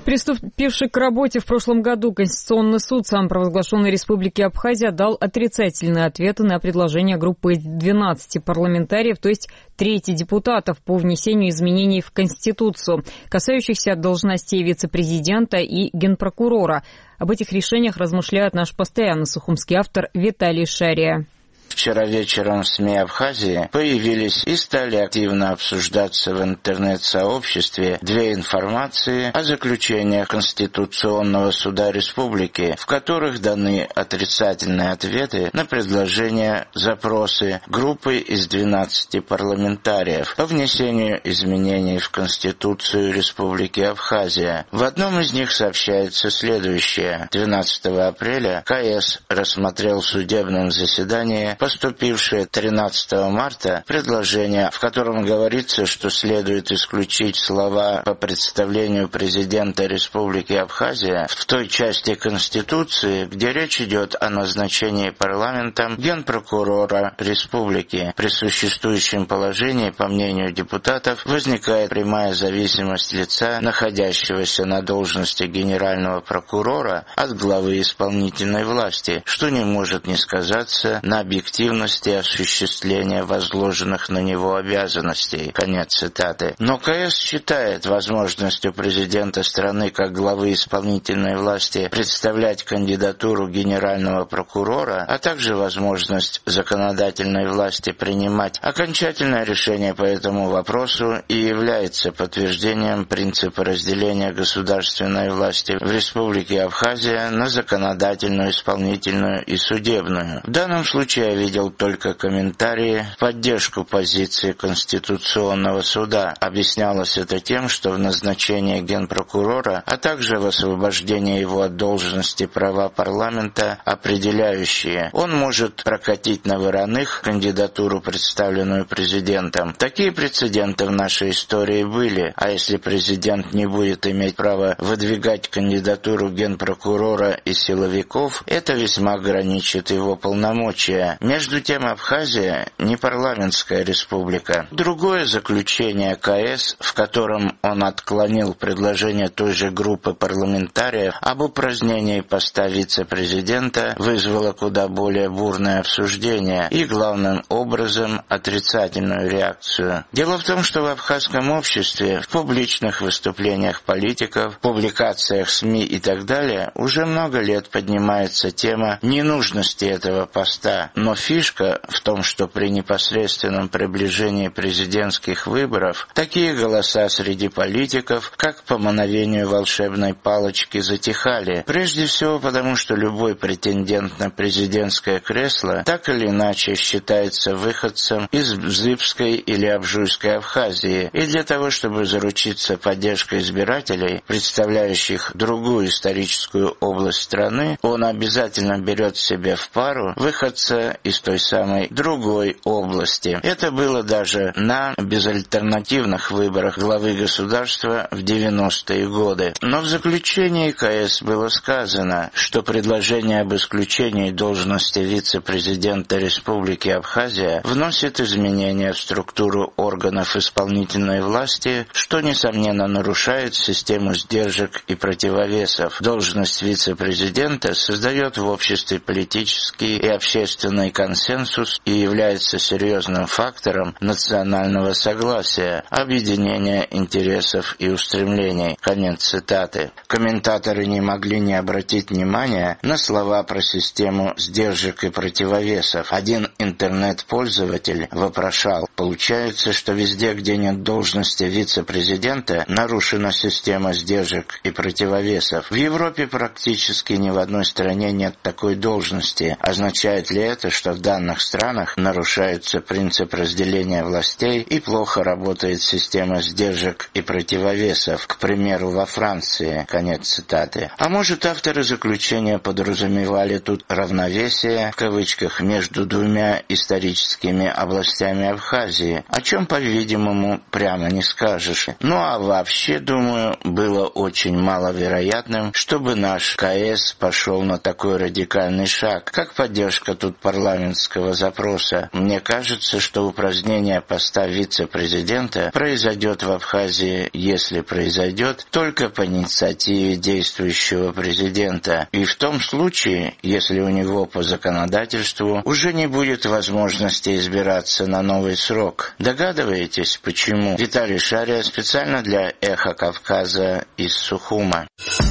Приступивший к работе в прошлом году Конституционный суд самопровозглашенной Республики Абхазия дал отрицательные ответы на предложение группы 12 парламентариев, то есть трети депутатов, по внесению изменений в Конституцию, касающихся должностей вице-президента и генпрокурора. Об этих решениях размышляет наш постоянный сухумский автор Виталий Шария. Вчера вечером в СМИ Абхазии появились и стали активно обсуждаться в интернет-сообществе две информации о заключениях Конституционного суда республики, в которых даны отрицательные ответы на запросы группы из 12 парламентариев по внесению изменений в Конституцию Республики Абхазия. В одном из них сообщается следующее. 12 апреля КС рассмотрел в судебном заседании поступившее 13 марта предложение, в котором говорится, что следует исключить слова «по представлению президента Республики Абхазия» в той части Конституции, где речь идет о назначении парламентом генпрокурора республики. При существующем положении, по мнению депутатов, возникает прямая зависимость лица, находящегося на должности генерального прокурора, от главы исполнительной власти, что не может не сказаться на объективности осуществления возложенных на него обязанностей. Конец цитаты. Но КС считает возможностью президента страны как главы исполнительной власти представлять кандидатуру генерального прокурора, а также возможность законодательной власти принимать окончательное решение по этому вопросу и является подтверждением принципа разделения государственной власти в Республике Абхазия на законодательную, исполнительную и судебную. В данном случае я видел только комментарии в поддержку позиции Конституционного суда. Объяснялось это тем, что в назначении генпрокурора, а также в освобождении его от должности права парламента определяющие. Он может прокатить на вороных кандидатуру, представленную президентом. Такие прецеденты в нашей истории были, а если президент не будет иметь права выдвигать кандидатуру генпрокурора и силовиков, это весьма ограничит его полномочия. Между тем, Абхазия не парламентская республика. Другое заключение КС, в котором он отклонил предложение той же группы парламентариев об упразднении поста вице-президента, вызвало куда более бурное обсуждение и, главным образом, отрицательную реакцию. Дело в том, что в абхазском обществе, в публичных выступлениях политиков, публикациях СМИ и так далее уже много лет поднимается тема ненужности этого поста, но фишка в том, что при непосредственном приближении президентских выборов такие голоса среди политиков, как по мановению волшебной палочки, затихали. Прежде всего потому, что любой претендент на президентское кресло так или иначе считается выходцем из Бзыбской или Абжуйской Абхазии, и для того, чтобы заручиться поддержкой избирателей, представляющих другую историческую область страны, он обязательно берет себе в пару выходца из той самой другой области. Это было даже на безальтернативных выборах главы государства в 90-е годы. Но в заключении КС было сказано, что предложение об исключении должности вице-президента Республики Абхазия вносит изменения в структуру органов исполнительной власти, что, несомненно, нарушает систему сдержек и противовесов. Должность вице-президента создает в обществе политический и общественный консенсус и является серьезным фактором национального согласия, объединения интересов и устремлений. Конец цитаты. Комментаторы не могли не обратить внимания на слова про систему сдержек и противовесов. Один интернет-пользователь вопрошал: получается, что везде, где нет должности вице-президента, нарушена система сдержек и противовесов. В Европе практически ни в одной стране нет такой должности. Означает ли это, что в данных странах нарушается принцип разделения властей и плохо работает система сдержек и противовесов, к примеру, во Франции? Конец цитаты. А может, авторы заключения подразумевали тут равновесие, в кавычках, между двумя двумя историческими областями Абхазии, о чем, по-видимому, прямо не скажешь. Ну а вообще, думаю, было очень маловероятным, чтобы наш КС пошел на такой радикальный шаг, как поддержка тут парламентского запроса. Мне кажется, что упразднение поста вице-президента произойдет в Абхазии, если произойдет, только по инициативе действующего президента. И в том случае, если у него по законодательству уже не будет возможности избираться на новый срок. Догадываетесь, почему? Виталий Шария специально для «Эхо Кавказа» из Сухума.